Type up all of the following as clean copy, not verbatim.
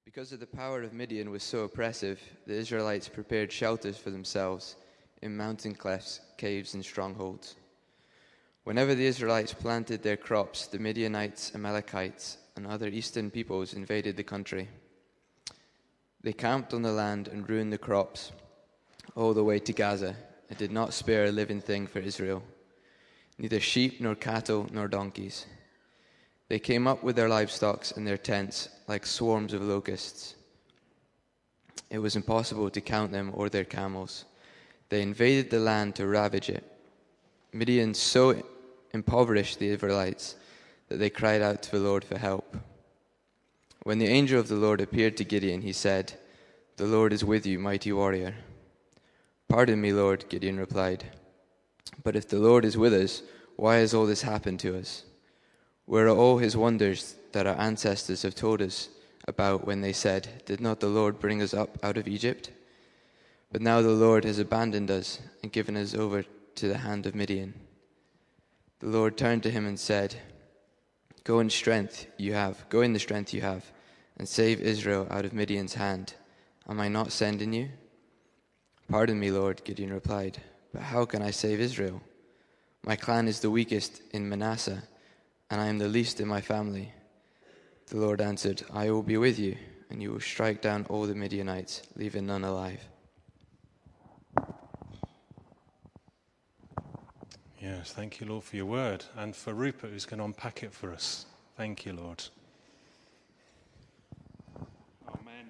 Because of the power of Midian was so oppressive, the Israelites prepared shelters for themselves in mountain clefts, caves, and strongholds. Whenever the Israelites planted their crops, the Midianites, Amalekites, and other eastern peoples invaded the country. They camped on the land and ruined the crops all the way to Gaza, and did not spare a living thing for Israel, neither sheep nor cattle nor donkeys. They came up with their livestock and their tents like swarms of locusts. It was impossible to count them or their camels. They invaded the land to ravage it. Midian so impoverished the Israelites that they cried out to the Lord for help. When the angel of the Lord appeared to Gideon, he said, "The Lord is with you, mighty warrior." "Pardon me, Lord," Gideon replied. "But if the Lord is with us, why has all this happened to us? Where are all his wonders that our ancestors have told us about when they said, 'Did not the Lord bring us up out of Egypt?' But now the Lord has abandoned us and given us over to the hand of Midian." The Lord turned to him and said, Go in the strength you have, and save Israel out of Midian's hand. Am I not sending you?" "Pardon me, Lord," Gideon replied, "but how can I save Israel? My clan is the weakest in Manasseh, and I am the least in my family." The Lord answered, "I will be with you, and you will strike down all the Midianites, leaving none alive." Yes, thank you, Lord, for your word, and for Rupert, who's going to unpack it for us. Thank you, Lord. Amen.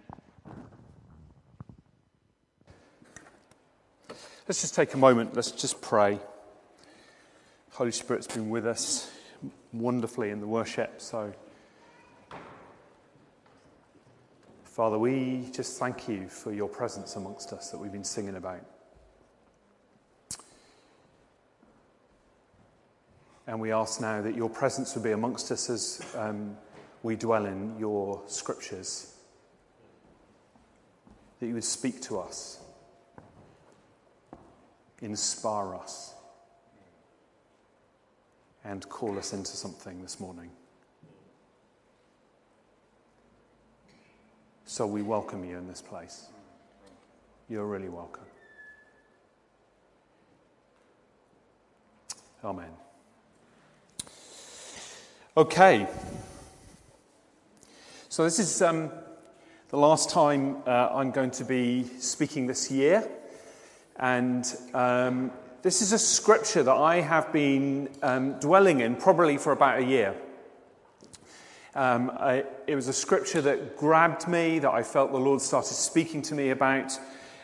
Let's just take a moment. Let's just pray. Holy Spirit's been with us wonderfully in the worship. So, Father, we just thank you for your presence amongst us that we've been singing about. And we ask now that your presence would be amongst us as we dwell in your scriptures. That you would speak to us, inspire us, and call us into something this morning. So we welcome you in this place. You're really welcome. Amen. Okay. So this is the last time I'm going to be speaking this year. And this is a scripture that I have been dwelling in probably for about a year. It was a scripture that grabbed me, that I felt the Lord started speaking to me about,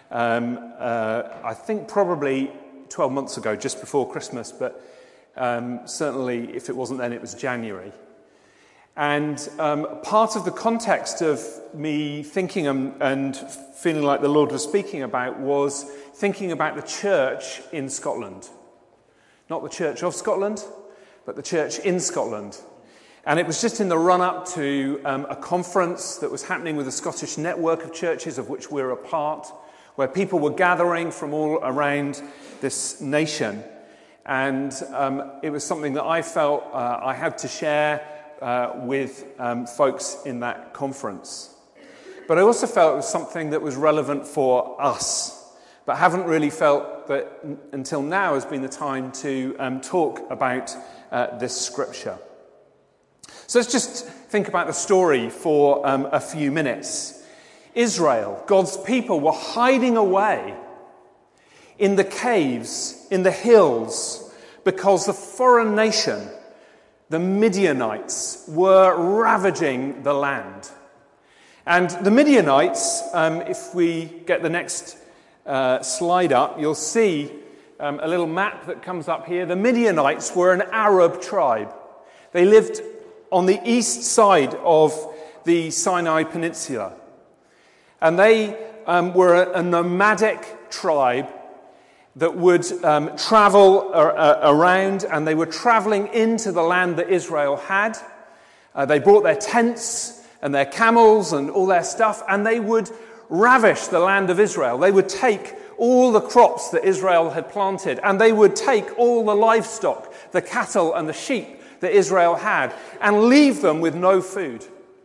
I think probably 12 months ago, just before Christmas, but certainly if it wasn't then, it was January. And part of the context of me thinking and feeling like the Lord was speaking about was thinking about the church in Scotland. Not the Church of Scotland, but the church in Scotland. And it was just in the run-up to a conference that was happening with the Scottish network of churches of which we're a part, where people were gathering from all around this nation. And it was something that I felt I had to share with folks in that conference. But I also felt it was something that was relevant for us, but haven't really felt that until now has been the time to talk about this scripture. So let's just think about the story for a few minutes. Israel, God's people, were hiding away in the caves, in the hills, because the foreign nation, the Midianites, were ravaging the land. And the Midianites, if we get the next slide up, you'll see a little map that comes up here. The Midianites were an Arab tribe. They lived on the east side of the Sinai Peninsula. And they were a nomadic tribe that would travel around, and they were traveling into the land that Israel had. They brought their tents and their camels and all their stuff, and they would ravish the land of Israel. They would take all the crops that Israel had planted, and they would take all the livestock, the cattle and the sheep that Israel had, and leave them with no food.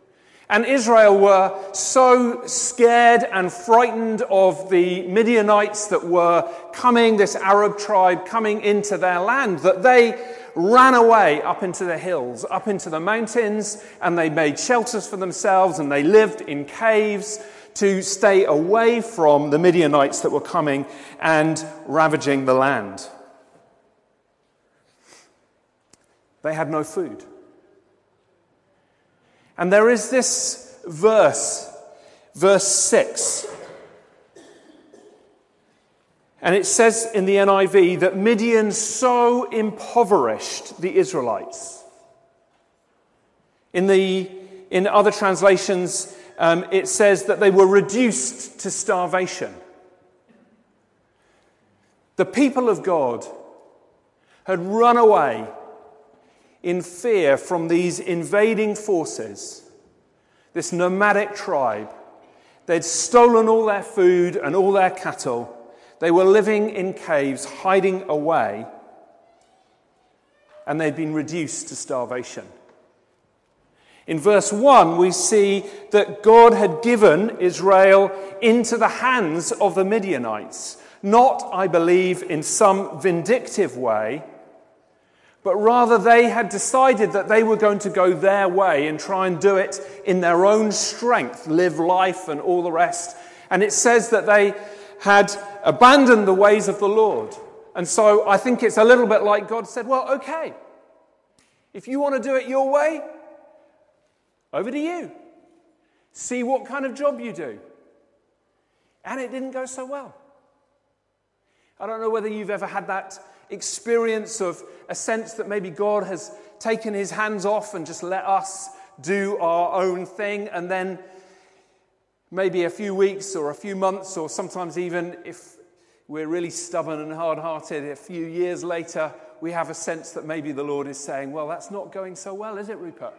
And Israel were so scared and frightened of the Midianites that were coming, this Arab tribe coming into their land, that they ran away up into the hills, up into the mountains, and they made shelters for themselves, and they lived in caves to stay away from the Midianites that were coming and ravaging the land. They had no food. And there is this verse 6. And it says in the NIV that Midian so impoverished the Israelites. In other translations, it says that they were reduced to starvation. The people of God had run away in fear from these invading forces, this nomadic tribe. They'd stolen all their food and all their cattle. They were living in caves, hiding away, and they'd been reduced to starvation. In verse 1, we see that God had given Israel into the hands of the Midianites, not, I believe, in some vindictive way, but rather they had decided that they were going to go their way and try and do it in their own strength, live life and all the rest. And it says that they had abandoned the ways of the Lord. And so I think it's a little bit like God said, well, okay, if you want to do it your way, over to you. See what kind of job you do. And it didn't go so well. I don't know whether you've ever had that experience of a sense that maybe God has taken his hands off and just let us do our own thing, and then maybe a few weeks or a few months, or sometimes even if we're really stubborn and hard-hearted, a few years later we have a sense that maybe the Lord is saying, well, that's not going so well, is it, Rupert?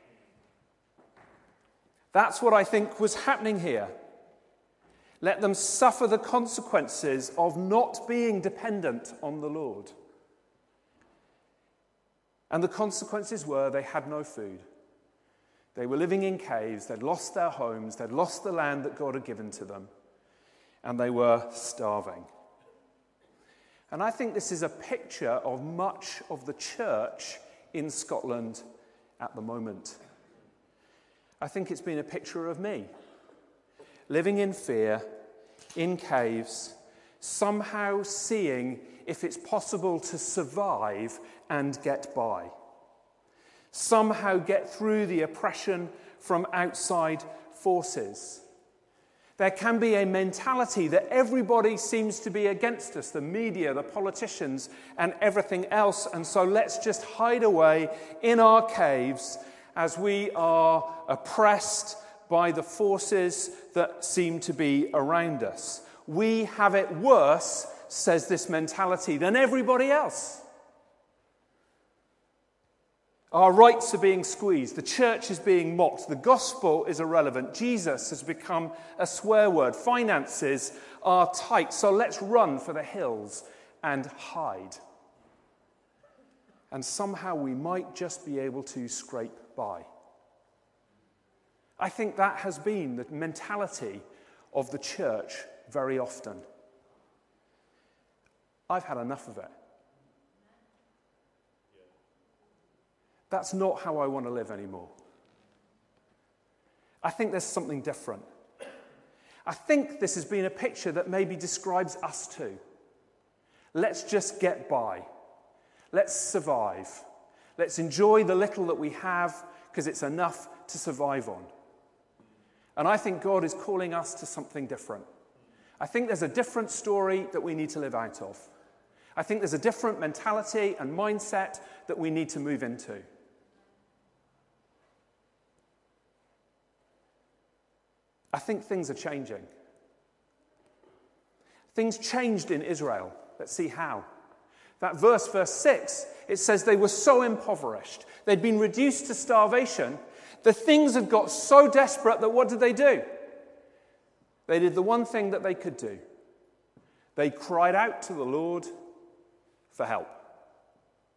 That's what I think was happening here. Let them suffer the consequences of not being dependent on the Lord. And the consequences were they had no food. They were living in caves, they'd lost their homes, they'd lost the land that God had given to them, and they were starving. And I think this is a picture of much of the church in Scotland at the moment. I think it's been a picture of me, living in fear, in caves, somehow seeing if it's possible to survive and get by. Somehow get through the oppression from outside forces. There can be a mentality that everybody seems to be against us, the media, the politicians, and everything else, and so let's just hide away in our caves as we are oppressed by the forces that seem to be around us. We have it worse, says this mentality, than everybody else. Our rights are being squeezed. The church is being mocked. The gospel is irrelevant. Jesus has become a swear word. Finances are tight. So let's run for the hills and hide. And somehow we might just be able to scrape by. I think that has been the mentality of the church very often. I've had enough of it. That's not how I want to live anymore. I think there's something different. I think this has been a picture that maybe describes us too. Let's just get by. Let's survive. Let's enjoy the little that we have because it's enough to survive on. And I think God is calling us to something different. I think there's a different story that we need to live out of. I think there's a different mentality and mindset that we need to move into. I think things are changing. Things changed in Israel. Let's see how. That verse 6, it says they were so impoverished. They'd been reduced to starvation. The things had got so desperate that what did they do? They did the one thing that they could do. They cried out to the Lord for help.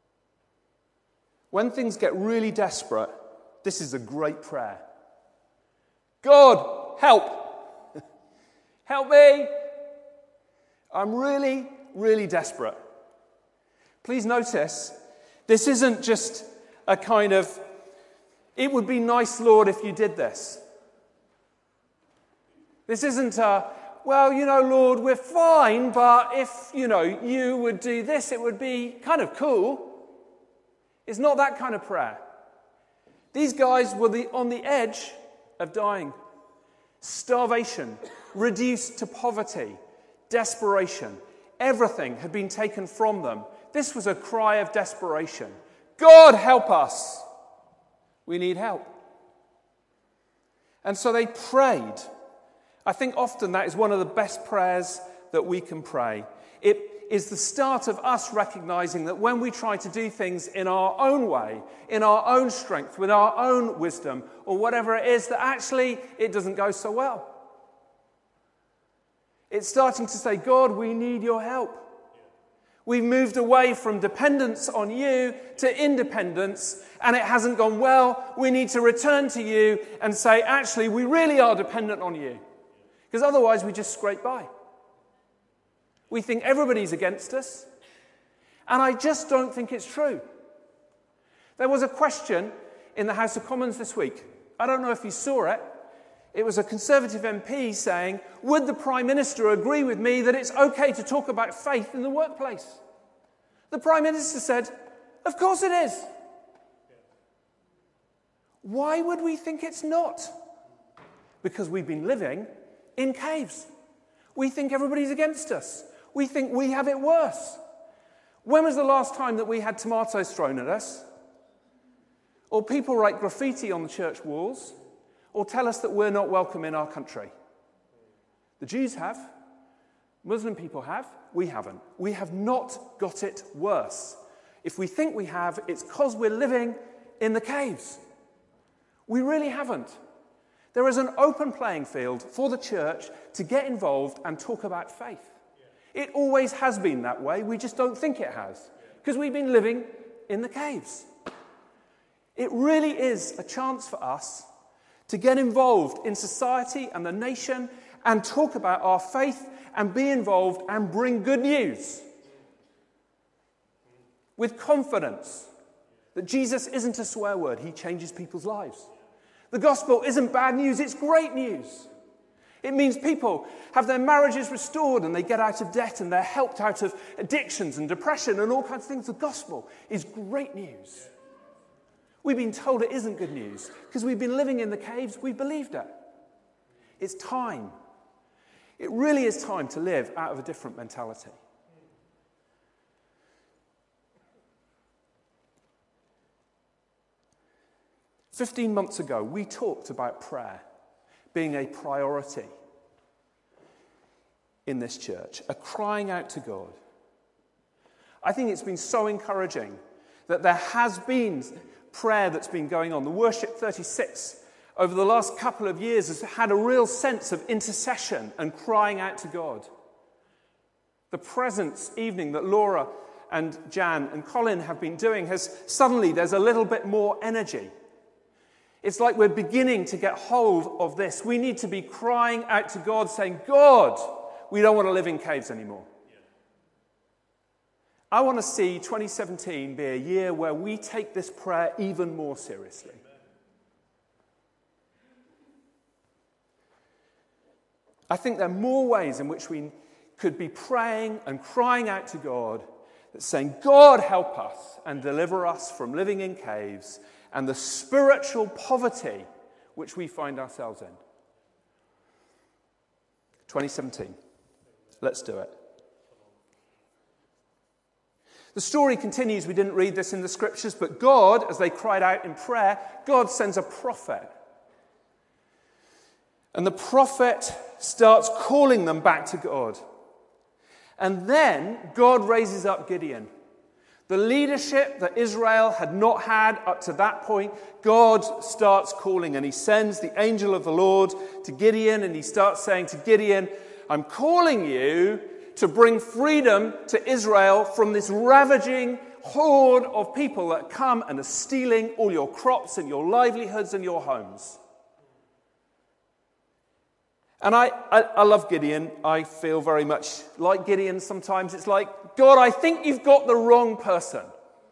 When things get really desperate, this is a great prayer. God, help. Help me. I'm really, really desperate. Please notice, this isn't just a kind of, it would be nice, Lord, if you did this. This isn't a, well, Lord, we're fine, but if, you would do this, it would be kind of cool. It's not that kind of prayer. These guys were on the edge of dying. Starvation, reduced to poverty, desperation. Everything had been taken from them. This was a cry of desperation. God, help us. We need help. And so they prayed. I think often that is one of the best prayers that we can pray. It is the start of us recognizing that when we try to do things in our own way, in our own strength, with our own wisdom, or whatever it is, that actually it doesn't go so well. It's starting to say, God, we need your help. We've moved away from dependence on you to independence, and it hasn't gone well. We need to return to you and say, actually, we really are dependent on you. Because otherwise we just scrape by. We think everybody's against us. And I just don't think it's true. There was a question in the House of Commons this week. I don't know if you saw it. It was a Conservative MP saying, would the Prime Minister agree with me that it's okay to talk about faith in the workplace? The Prime Minister said, of course it is. Why would we think it's not? Because we've been living in caves. We think everybody's against us. We think we have it worse. When was the last time that we had tomatoes thrown at us? Or people write graffiti on the church walls? Or tell us that we're not welcome in our country? The Jews have. Muslim people have. We haven't. We have not got it worse. If we think we have, it's because we're living in the caves. We really haven't. There is an open playing field for the church to get involved and talk about faith. It always has been that way. We just don't think it has, because we've been living in the caves. It really is a chance for us to get involved in society and the nation and talk about our faith and be involved and bring good news with confidence that Jesus isn't a swear word. He changes people's lives. The gospel isn't bad news, it's great news. It means people have their marriages restored and they get out of debt and they're helped out of addictions and depression and all kinds of things. The gospel is great news. We've been told it isn't good news because we've been living in the caves, we believed it. It's time. It really is time to live out of a different mentality. "15 months ago, we talked about prayer being a priority in this church, a crying out to God. I think it's been so encouraging that there has been prayer that's been going on. The Worship 36 over the last couple of years has had a real sense of intercession and crying out to God. The Presence evening that Laura and Jan and Colin have been doing there's a little bit more energy. It's like we're beginning to get hold of this. We need to be crying out to God, saying, God, we don't want to live in caves anymore. I want to see 2017 be a year where we take this prayer even more seriously. I think there are more ways in which we could be praying and crying out to God, that's saying, God, help us and deliver us from living in caves and the spiritual poverty which we find ourselves in. 2017. Let's do it. The story continues. We didn't read this in the scriptures, but God, as they cried out in prayer, God sends a prophet. And the prophet starts calling them back to God. And then God raises up Gideon. The leadership that Israel had not had up to that point, God starts calling, and he sends the angel of the Lord to Gideon, and he starts saying to Gideon, I'm calling you to bring freedom to Israel from this ravaging horde of people that come and are stealing all your crops and your livelihoods and your homes. And I love Gideon. I feel very much like Gideon sometimes. It's like, God, I think you've got the wrong person.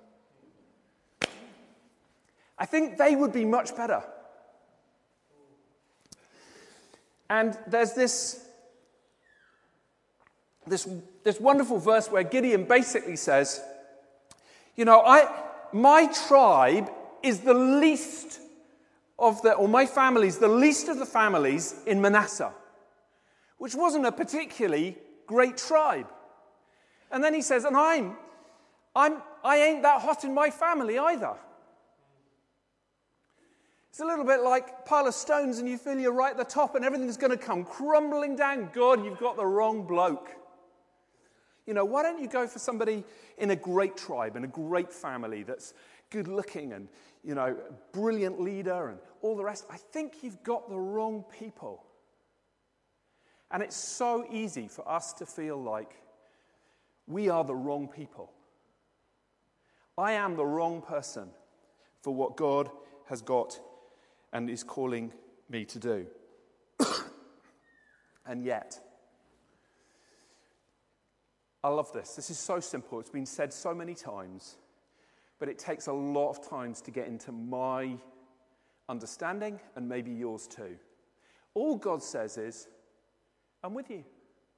I think they would be much better. And there's this wonderful verse where Gideon basically says, my tribe is the least or my family is the least of the families in Manasseh, which wasn't a particularly great tribe. And then he says, and I ain't that hot in my family either. It's a little bit like a pile of stones and you feel you're right at the top and everything's going to come crumbling down. God, you've got the wrong bloke. Why don't you go for somebody in a great tribe, in a great family that's good looking and, brilliant leader and all the rest? I think you've got the wrong people. And it's so easy for us to feel like we are the wrong people. I am the wrong person for what God has got and is calling me to do. And yet, I love this. This is so simple. It's been said so many times, but it takes a lot of times to get into my understanding and maybe yours too. All God says is, I'm with you.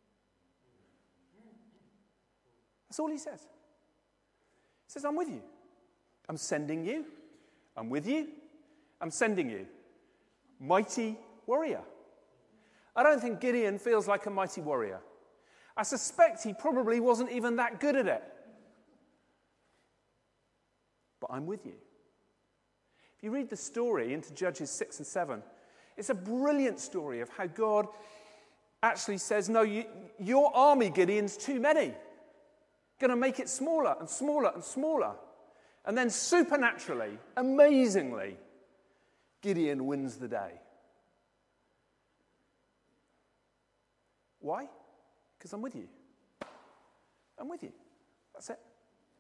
That's all he says. He says, I'm with you. I'm sending you. I'm with you. I'm sending you. Mighty warrior. I don't think Gideon feels like a mighty warrior. I suspect he probably wasn't even that good at it. But I'm with you. If you read the story into Judges 6 and 7, it's a brilliant story of how God actually says, no, your army, Gideon's too many. Going to make it smaller and smaller and smaller. And then supernaturally, amazingly, Gideon wins the day. Why? Because I'm with you. I'm with you. That's it.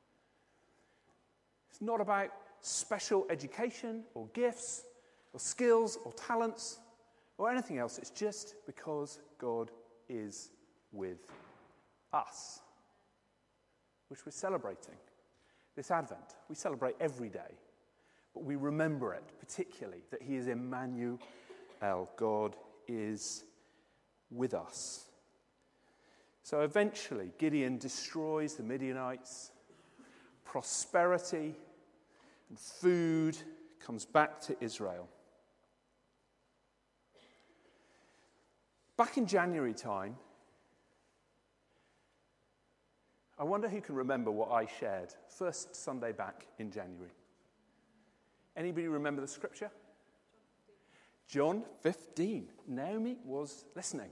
It's not about special education or gifts or skills or talents or anything else. It's just because God is with us, which we're celebrating this Advent. We celebrate every day, but we remember it particularly that he is Emmanuel. God is with us. So eventually, Gideon destroys the Midianites. Prosperity and food comes back to Israel. Back in January time, I wonder who can remember what I shared first Sunday back in January. Anybody remember the scripture? John 15. Naomi was listening.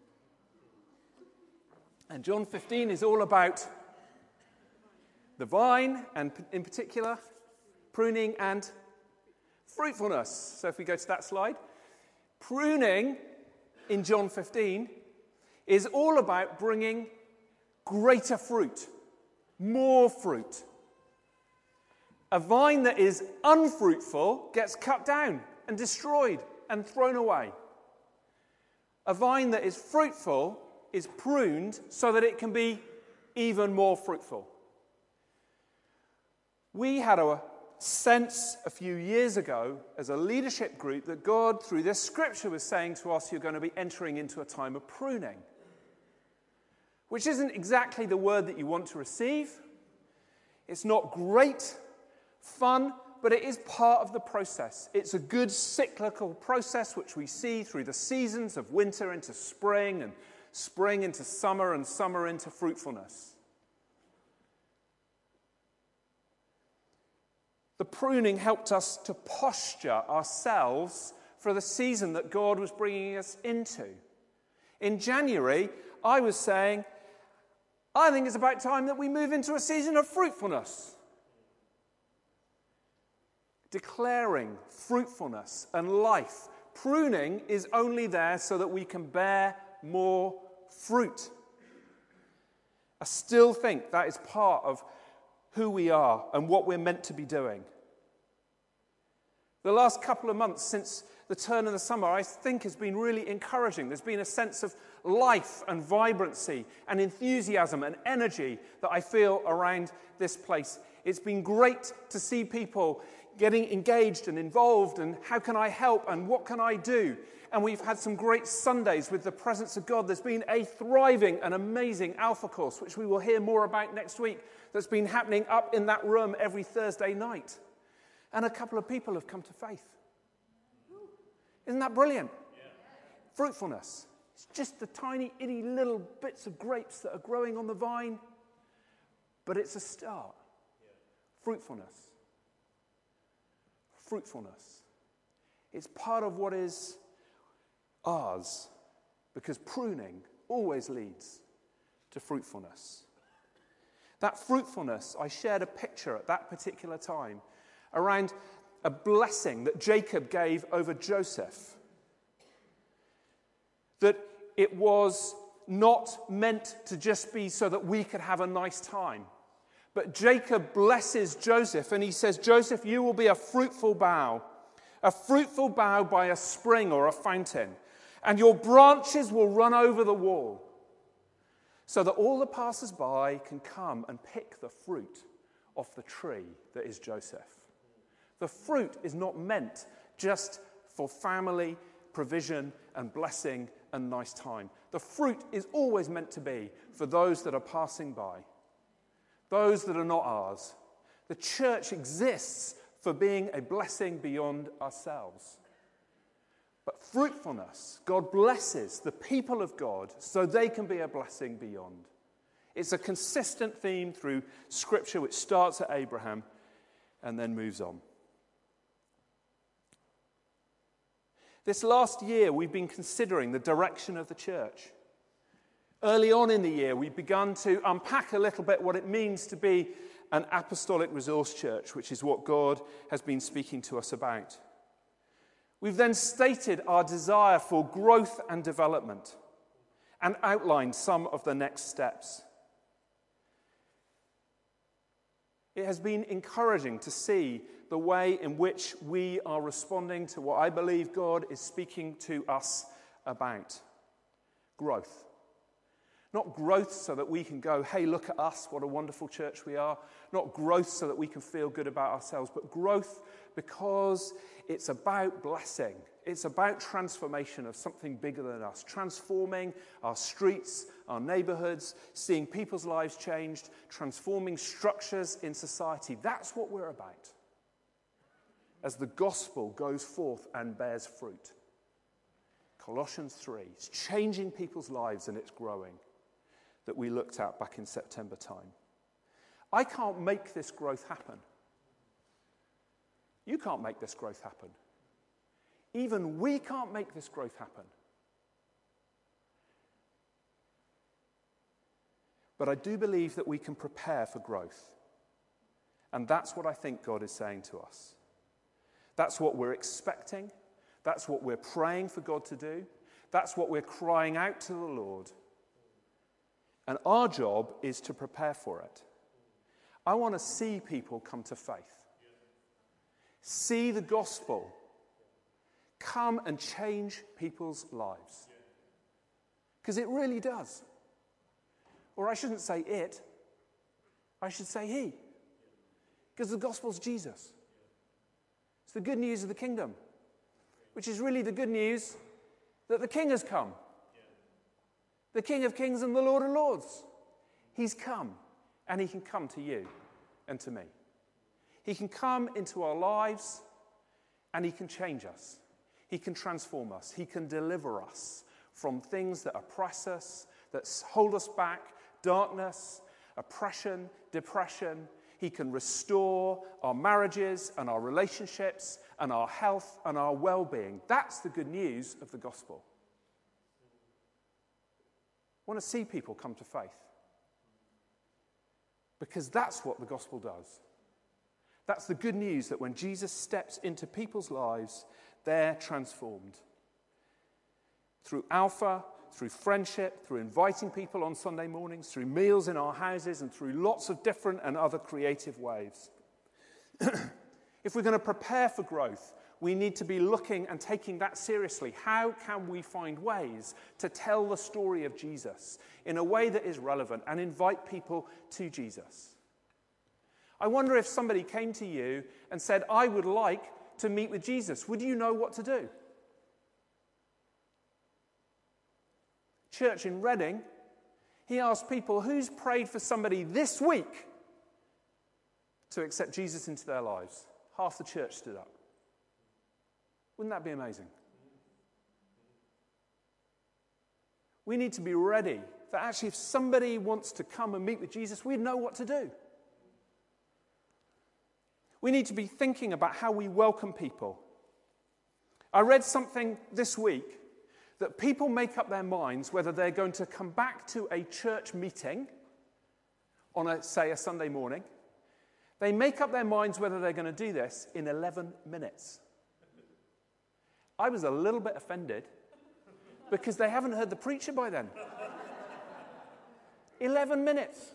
And John 15 is all about the vine, and in particular, pruning and fruitfulness. So if we go to that slide, pruning in John 15 is all about bringing greater fruit, more fruit. A vine that is unfruitful gets cut down and destroyed and thrown away. A vine that is fruitful is pruned so that it can be even more fruitful. We had a sense a few years ago as a leadership group that God, through this scripture, was saying to us, you're going to be entering into a time of pruning, which isn't exactly the word that you want to receive. It's not great fun, but it is part of the process. It's a good cyclical process which we see through the seasons of winter into spring and spring into summer and summer into fruitfulness. The pruning helped us to posture ourselves for the season that God was bringing us into. In January, I was saying, I think it's about time that we move into a season of fruitfulness. Declaring fruitfulness and life. Pruning is only there so that we can bear more fruit. I still think that is part of who we are and what we're meant to be doing. The last couple of months since the turn of the summer, I think has been really encouraging. There's been a sense of life and vibrancy and enthusiasm and energy that I feel around this place. It's been great to see people getting engaged and involved, and how can I help and what can I do? And we've had some great Sundays with the presence of God. There's been a thriving and amazing Alpha course, which we will hear more about next week, that's been happening up in that room every Thursday night. And a couple of people have come to faith. Isn't that brilliant? Yeah. Fruitfulness. It's just the tiny, itty little bits of grapes that are growing on the vine, but it's a start. Yeah. Fruitfulness. Fruitfulness. It's part of what is ours, because pruning always leads to fruitfulness. That fruitfulness, I shared a picture at that particular time around a blessing that Jacob gave over Joseph. That it was not meant to just be so that we could have a nice time. But Jacob blesses Joseph, and he says, Joseph, you will be a fruitful bough by a spring or a fountain, and your branches will run over the wall, so that all the passers-by can come and pick the fruit off the tree that is Joseph. The fruit is not meant just for family, provision, and blessing and nice time. The fruit is always meant to be for those that are passing by, those that are not ours. The church exists for being a blessing beyond ourselves. But fruitfulness, God blesses the people of God so they can be a blessing beyond. It's a consistent theme through Scripture, which starts at Abraham and then moves on. This last year, we've been considering the direction of the church. Early on in the year, we've begun to unpack a little bit what it means to be an apostolic resource church, which is what God has been speaking to us about. We've then stated our desire for growth and development and outlined some of the next steps. It has been encouraging to see the way in which we are responding to what I believe God is speaking to us about. Growth. Not growth so that we can go, hey, look at us, what a wonderful church we are. Not growth so that we can feel good about ourselves, but growth because it's about blessing. It's about transformation of something bigger than us. Transforming our streets, our neighborhoods, seeing people's lives changed, transforming structures in society. That's what we're about. As the gospel goes forth and bears fruit. Colossians 3, it's changing people's lives and it's growing, that we looked at back in September time. I can't make this growth happen. You can't make this growth happen. Even we can't make this growth happen. But I do believe that we can prepare for growth. And that's what I think God is saying to us. That's what we're expecting. That's what we're praying for God to do. That's what we're crying out to the Lord. And our job is to prepare for it. I want to see people come to faith. See the gospel come and change people's lives. Because it really does. Or I shouldn't say it. I should say he. Because the gospel's Jesus. It's the good news of the kingdom. Which is really the good news that the king has come. The King of Kings and the Lord of Lords. He's come, and he can come to you and to me. He can come into our lives, and he can change us. He can transform us. He can deliver us from things that oppress us, that hold us back, darkness, oppression, depression. He can restore our marriages and our relationships and our health and our well-being. That's the good news of the gospel. I want to see people come to faith. Because that's what the gospel does. That's the good news, that when Jesus steps into people's lives, they're transformed. Through Alpha, through friendship, through inviting people on Sunday mornings, through meals in our houses, and through lots of different and other creative ways. If we're going to prepare for growth, we need to be looking and taking that seriously. How can we find ways to tell the story of Jesus in a way that is relevant and invite people to Jesus? I wonder if somebody came to you and said, I would like to meet with Jesus. Would you know what to do? Church in Reading, he asked people, who's prayed for somebody this week to accept Jesus into their lives? Half the church stood up. Wouldn't that be amazing? We need to be ready that actually if somebody wants to come and meet with Jesus, we know what to do. We need to be thinking about how we welcome people. I read something this week that people make up their minds whether they're going to come back to a church meeting on, say, a Sunday morning. They make up their minds whether they're going to do this in 11 minutes. I was a little bit offended because they haven't heard the preacher by then. 11 minutes.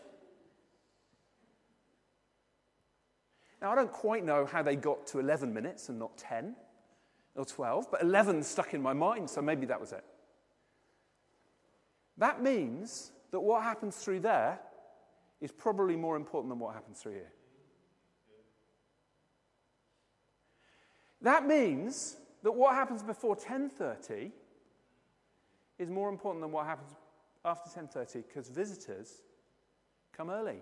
Now, I don't quite know how they got to 11 minutes and not 10 or 12, but 11 stuck in my mind, so maybe that was it. That means that what happens through there is probably more important than what happens through here. That means that what happens before 10:30 is more important than what happens after 10:30 because visitors come early.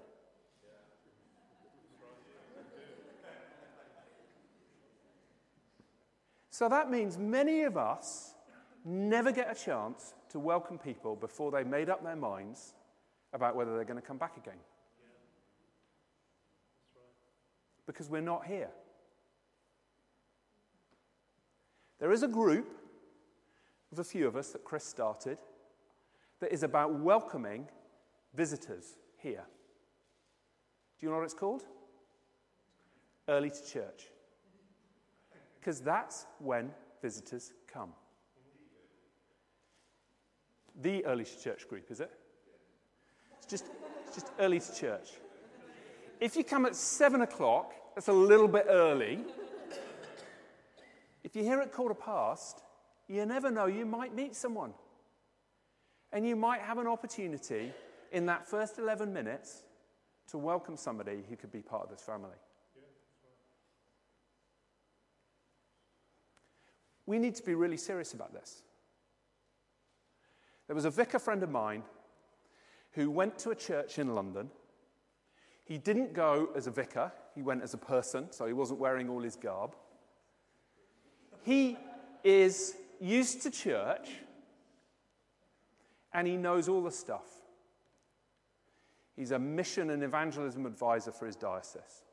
So that means many of us never get a chance to welcome people before they've made up their minds about whether they're going to come back again. Because we're not here. There is a group of a few of us that Chris started that is about welcoming visitors here. Do you know what it's called? Early to Church. Because that's when visitors come. The Early to Church group, is it? It's just early to church. If you come at 7 o'clock, that's a little bit early. If you're here at 15:15, you never know, you might meet someone. And you might have an opportunity in that first 11 minutes to welcome somebody who could be part of this family. We need to be really serious about this. There was a vicar friend of mine who went to a church in London. He didn't go as a vicar, he went as a person, so he wasn't wearing all his garb. He is used to church, and he knows all the stuff. He's a mission and evangelism advisor for his diocese.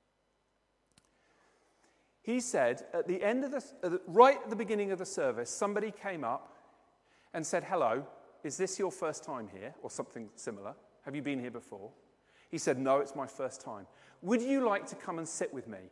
He said at the end of right at the beginning of the service, somebody came up and said, "Hello, is this your first time here?" or something similar. "Have you been here before?" He said, "No, it's my first time. Would you like to come and sit with me?"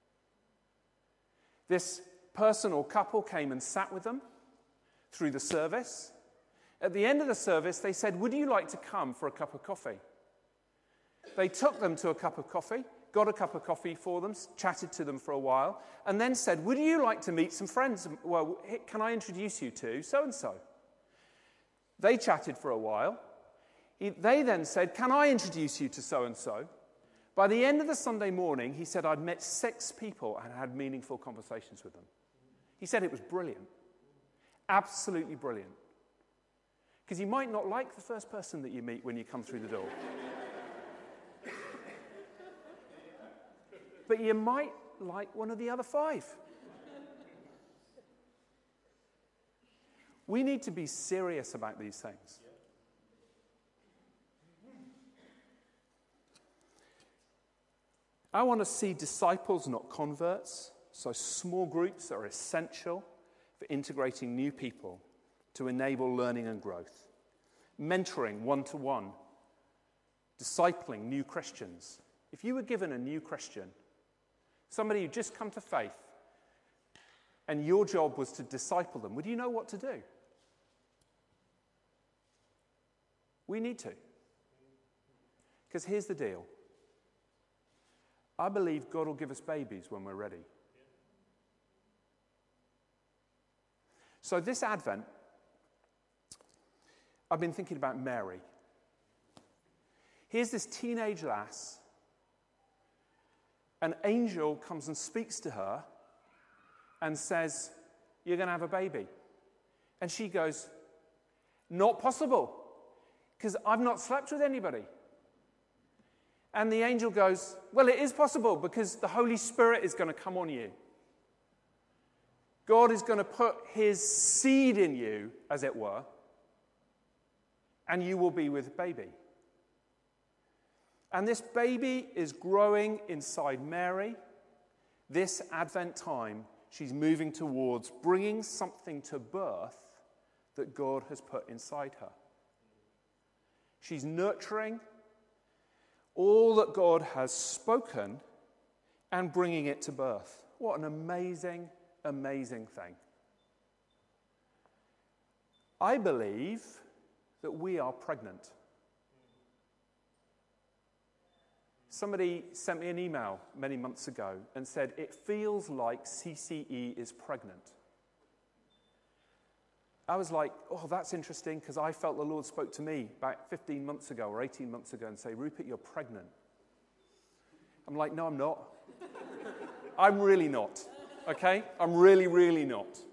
This person or couple came and sat with them through the service. At the end of the service, they said, "Would you like to come for a cup of coffee?" They took them to a cup of coffee, got a cup of coffee for them, chatted to them for a while, and then said, "Would you like to meet some friends? Well, can I introduce you to so-and-so?" They chatted for a while. They then said, "Can I introduce you to so-and-so?" By the end of the Sunday morning, he said, "I'd met 6 people and had meaningful conversations with them." He said it was brilliant. Absolutely brilliant. Because you might not like the first person that you meet when you come through the door. But you might like one of the other 5. We need to be serious about these things. I want to see disciples, not converts. So small groups are essential for integrating new people to enable learning and growth. Mentoring one-to-one, discipling new Christians. If you were given a new Christian, somebody who'd just come to faith, and your job was to disciple them, would you know what to do? We need to. Because here's the deal. I believe God will give us babies when we're ready. So this Advent, I've been thinking about Mary. Here's this teenage lass. An angel comes and speaks to her and says, "You're going to have a baby." And she goes, "Not possible, because I've not slept with anybody." And the angel goes, "Well, it is possible, because the Holy Spirit is going to come on you. God is going to put his seed in you, as it were, and you will be with a baby." And this baby is growing inside Mary. This Advent time, she's moving towards bringing something to birth that God has put inside her. She's nurturing all that God has spoken and bringing it to birth. What an amazing, amazing thing. I believe that we are pregnant. Somebody sent me an email many months ago and said, "It feels like CCE is pregnant." I was like, "Oh, that's interesting," because I felt the Lord spoke to me about 15 months ago or 18 months ago and say, "Rupert, you're pregnant." I'm like, "No, I'm not. I'm really not. Okay? I'm really, really not."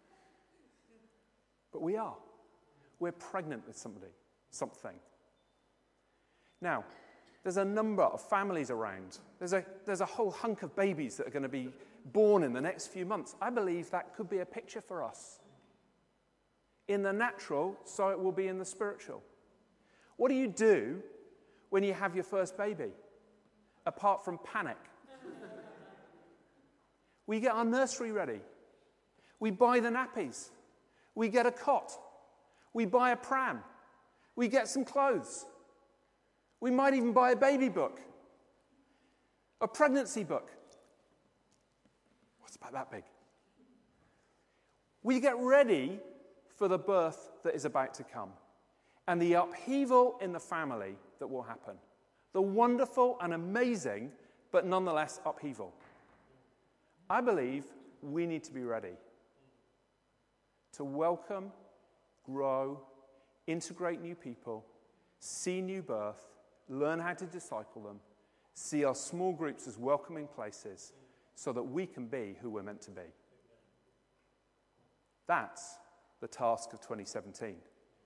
But we are. We're pregnant with something. Now, there's a number of families around. There's a whole hunk of babies that are going to be born in the next few months. I believe that could be a picture for us. In the natural, so it will be in the spiritual. What do you do when you have your first baby? Apart from panic. We get our nursery ready. We buy the nappies. We get a cot. We buy a pram. We get some clothes. We might even buy a baby book, a pregnancy book. What's about that big? We get ready for the birth that is about to come and the upheaval in the family that will happen. The wonderful and amazing, but nonetheless upheaval. I believe we need to be ready to welcome, grow, integrate new people, see new birth, learn how to disciple them, see our small groups as welcoming places so that we can be who we're meant to be. That's the task of 2017.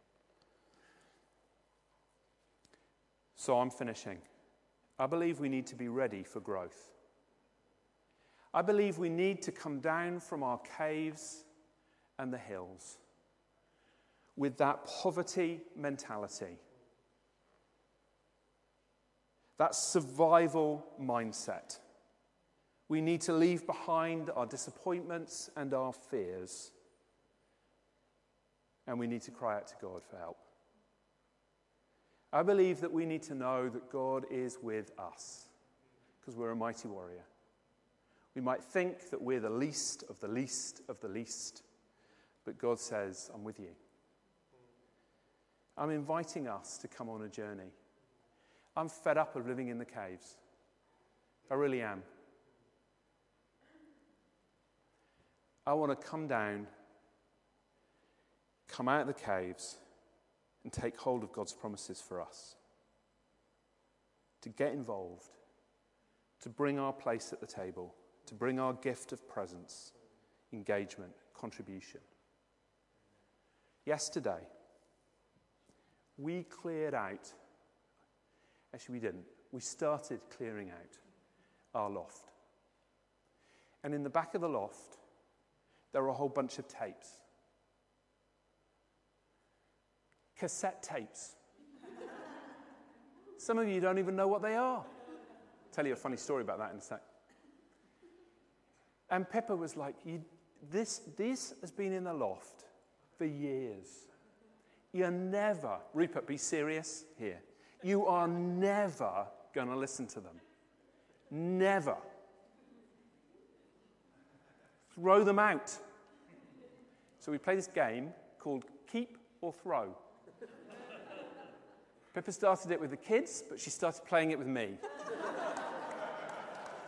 So I'm finishing. I believe we need to be ready for growth. I believe we need to come down from our caves and the hills with that poverty mentality, that survival mindset. We need to leave behind our disappointments and our fears, and we need to cry out to God for help. I believe that we need to know that God is with us because we're a mighty warrior. We might think that we're the least of the least of the least, but God says, "I'm with you." I'm inviting us to come on a journey. I'm fed up of living in the caves. I really am. I want to come down, come out of the caves, and take hold of God's promises for us. To get involved, to bring our place at the table, to bring our gift of presence, engagement, contribution. Yesterday, we cleared out, actually we didn't, we started clearing out our loft. And in the back of the loft, there were a whole bunch of tapes. Cassette tapes. Some of you don't even know what they are. I'll tell you a funny story about that in a sec. And Pippa was like, this has been in the loft for years. You're never, Rupert, be serious here. You are never going to listen to them. Never. Throw them out. So we play this game called Keep or Throw. Pippa started it with the kids, but she started playing it with me.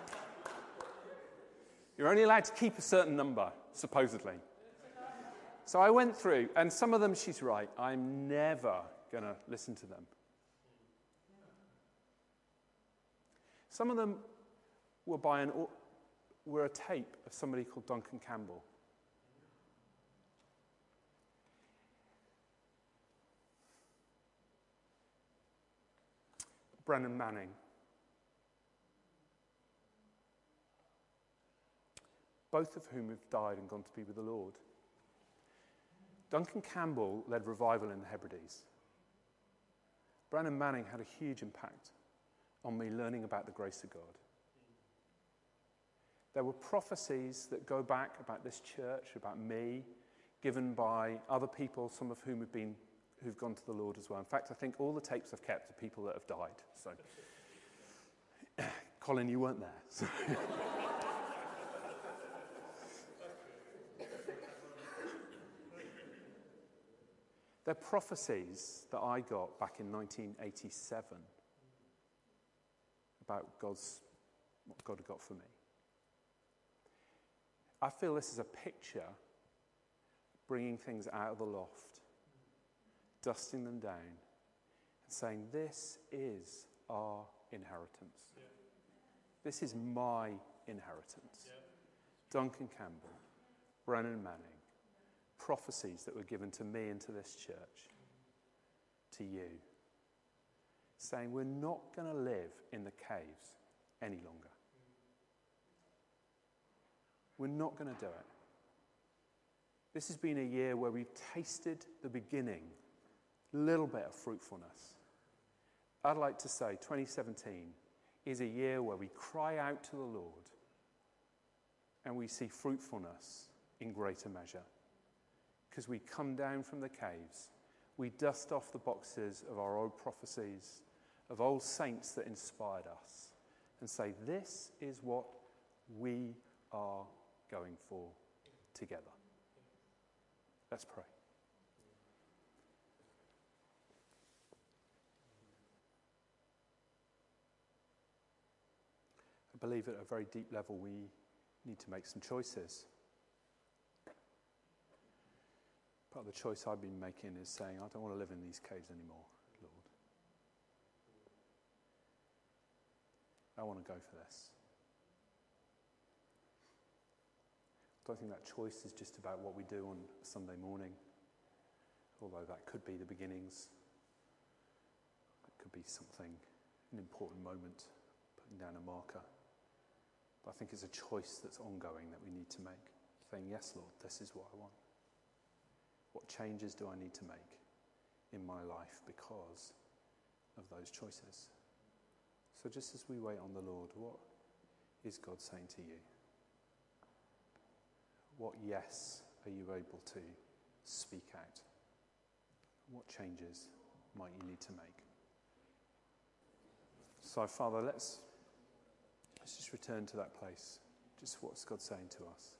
You're only allowed to keep a certain number, supposedly. So I went through, and some of them she's right. I'm never going to listen to them. Some of them were a tape of somebody called Duncan Campbell. Brennan Manning. Both of whom have died and gone to be with the Lord. Duncan Campbell led revival in the Hebrides. Brennan Manning had a huge impact on me learning about the grace of God. There were prophecies that go back about this church, about me, given by other people, some of whom who've gone to the Lord as well. In fact, I think all the tapes I've kept are people that have died. So, Colin, you weren't there. So. They're prophecies that I got back in 1987 about what God had got for me. I feel this is a picture bringing things out of the loft, dusting them down, and saying, this is our inheritance. Yeah. This is my inheritance. Yeah. Duncan Campbell, Brennan Manning, prophecies that were given to me and to this church, to you, saying we're not going to live in the caves any longer. We're not going to do it. This has been a year where we've tasted the beginning, little bit of fruitfulness. I'd like to say 2017 is a year where we cry out to the Lord and we see fruitfulness in greater measure. Because we come down from the caves, we dust off the boxes of our old prophecies, of old saints that inspired us, and say, this is what we are going for together. Let's pray. I believe at a very deep level we need to make some choices. Part of the choice I've been making is saying, I don't want to live in these caves anymore, Lord. I want to go for this. I don't think that choice is just about what we do on a Sunday morning, although that could be the beginnings. It could be something, an important moment, putting down a marker. But I think it's a choice that's ongoing that we need to make, saying, yes, Lord, this is what I want. What changes do I need to make in my life because of those choices? So just as we wait on the Lord, what is God saying to you? What yes are you able to speak out? What changes might you need to make? So, Father, let's just return to that place. Just what's God saying to us?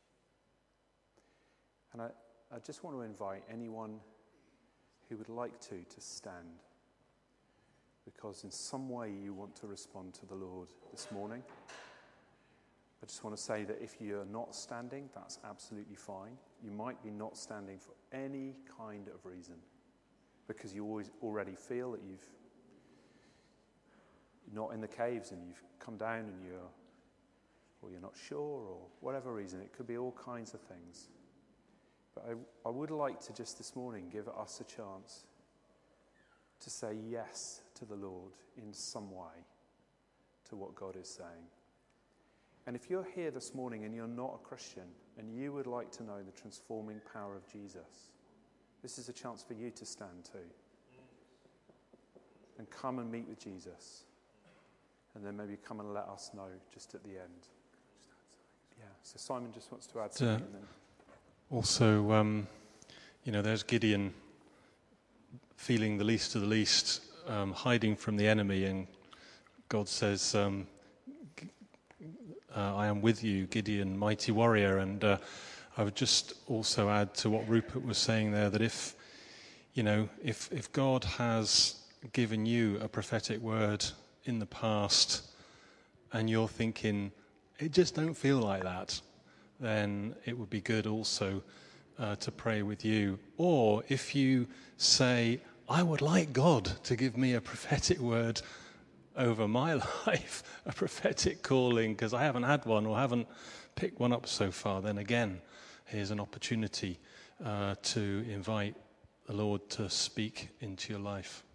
And I just want to invite anyone who would like to stand, because in some way you want to respond to the Lord this morning. I just want to say that if you're not standing, that's absolutely fine. You might be not standing for any kind of reason, because you already feel that you're not in the caves and you've come down and you're not sure, or whatever reason. It could be all kinds of things. But I would like to just this morning give us a chance to say yes to the Lord in some way to what God is saying. And if you're here this morning and you're not a Christian and you would like to know the transforming power of Jesus, this is a chance for you to stand too. And come and meet with Jesus. And then maybe come and let us know just at the end. Yeah, so Simon just wants to add something. And then also, there's Gideon feeling the least of the least, hiding from the enemy, and God says, I am with you, Gideon, mighty warrior. And I would just also add to what Rupert was saying there, that if God has given you a prophetic word in the past and you're thinking, it just don't feel like that, then it would be good also to pray with you. Or if you say, I would like God to give me a prophetic word over my life, a prophetic calling, because I haven't had one or haven't picked one up so far, then again, here's an opportunity to invite the Lord to speak into your life.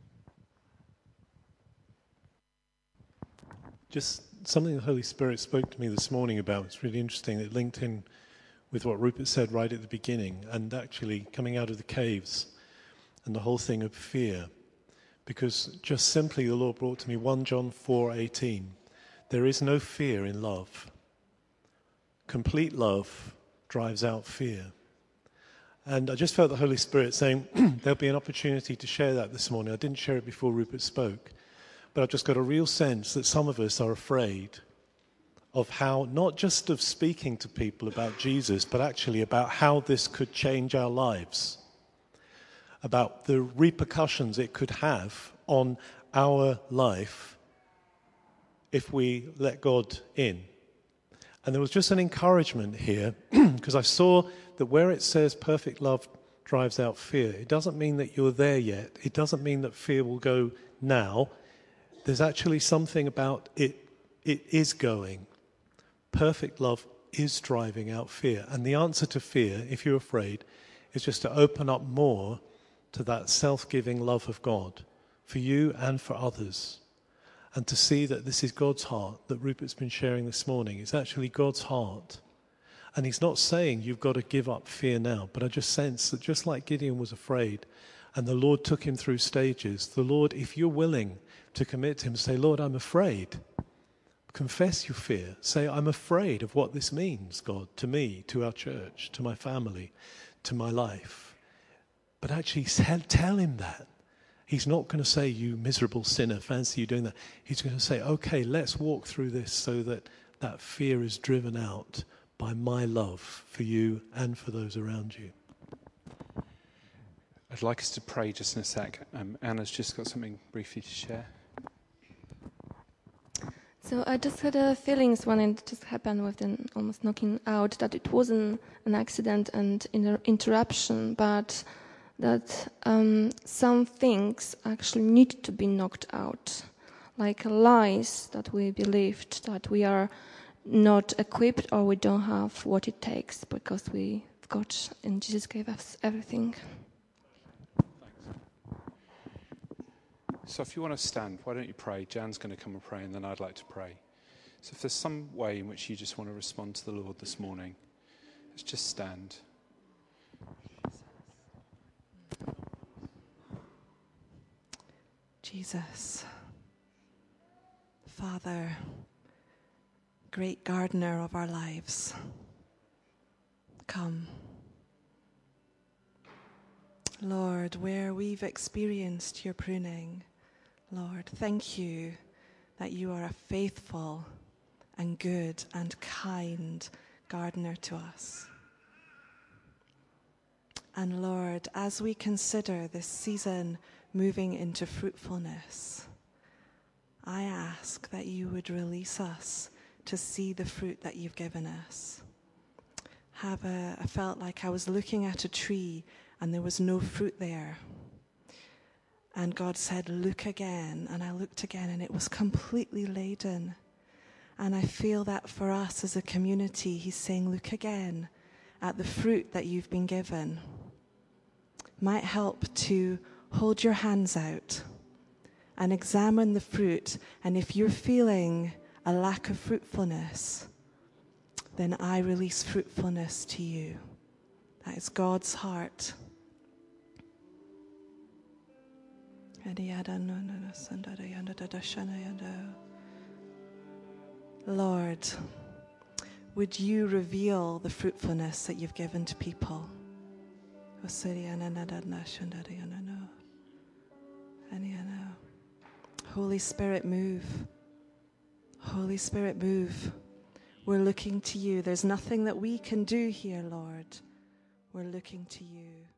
Just something the Holy Spirit spoke to me this morning about. It's really interesting. It linked in with what Rupert said right at the beginning, and actually coming out of the caves and the whole thing of fear. Because just simply the Lord brought to me 1 John 4:18. There is no fear in love. Complete love drives out fear. And I just felt the Holy Spirit saying there'll be an opportunity to share that this morning. I didn't share it before Rupert spoke. But I've just got a real sense that some of us are afraid of how, not just of speaking to people about Jesus, but actually about how this could change our lives, about the repercussions it could have on our life if we let God in. And there was just an encouragement here, because I saw that where it says perfect love drives out fear, it doesn't mean that you're there yet. It doesn't mean that fear will go now. There's actually something about it. It is going. Perfect love is driving out fear. And the answer to fear, if you're afraid, is just to open up more to that self-giving love of God for you and for others. And to see that this is God's heart that Rupert's been sharing this morning. It's actually God's heart. And he's not saying you've got to give up fear now. But I just sense that just like Gideon was afraid and the Lord took him through stages, the Lord, if you're willing to commit to him, say, Lord, I'm afraid. Confess your fear. Say, I'm afraid of what this means, God, to me, to our church, to my family, to my life. But actually tell him that. He's not going to say, you miserable sinner, fancy you doing that. He's going to say, okay, let's walk through this so that that fear is driven out by my love for you and for those around you. I'd like us to pray just in a sec. Anna's just got something briefly to share. So I just had a feelings when it just happened with the almost knocking out that it wasn't an accident and interruption, but that some things actually need to be knocked out, like lies that we believed that we are not equipped or we don't have what it takes because we've got and Jesus gave us everything. So if you want to stand, why don't you pray? Jan's going to come and pray, and then I'd like to pray. So if there's some way in which you just want to respond to the Lord this morning, let's just stand. Jesus, Father, great gardener of our lives, come. Lord, where we've experienced your pruning, Lord, thank you that you are a faithful and good and kind gardener to us. And Lord, as we consider this season moving into fruitfulness, I ask that you would release us to see the fruit that you've given us. I felt like I was looking at a tree and there was no fruit there. And God said, look again. And I looked again and it was completely laden. And I feel that for us as a community, he's saying, look again at the fruit that you've been given. Might help to hold your hands out and examine the fruit. And if you're feeling a lack of fruitfulness, then I release fruitfulness to you. That is God's heart. Lord, would you reveal the fruitfulness that you've given to people? Holy Spirit, move. Holy Spirit, move. We're looking to you. There's nothing that we can do here, Lord. We're looking to you.